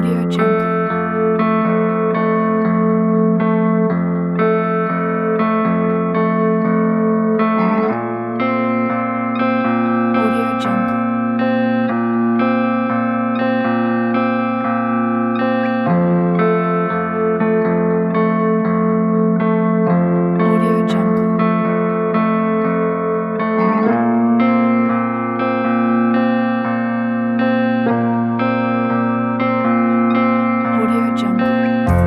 Audio Jungle. Audio Jungle. Audio Jungle. Audio Jungle.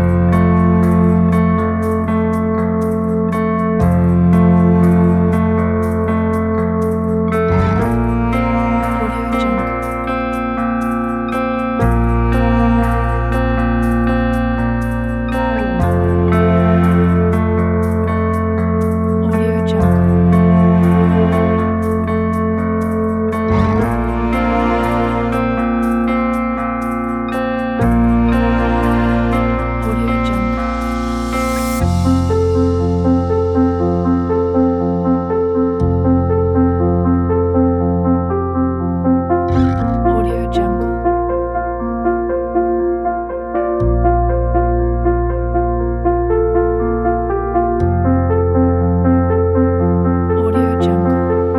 Audio Jungle. Audio Jungle. Audio Jungle. Audio Jungle. Audio Jungle.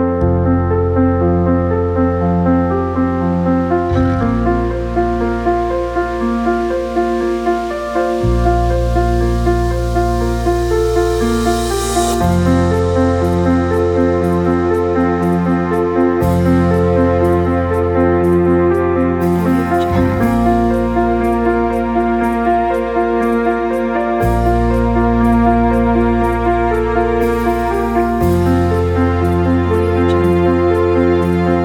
Audio Jungle. Audio Jungle.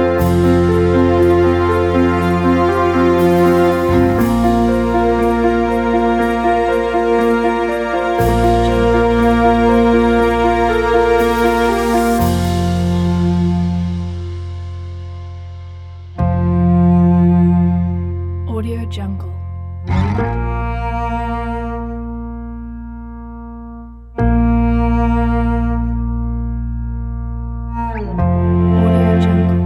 Audio Jungle. Audio Jungle.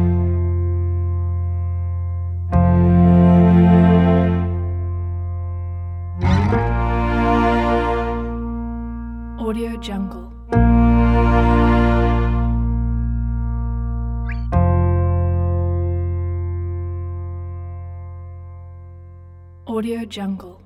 Audio Jungle. Audio Jungle.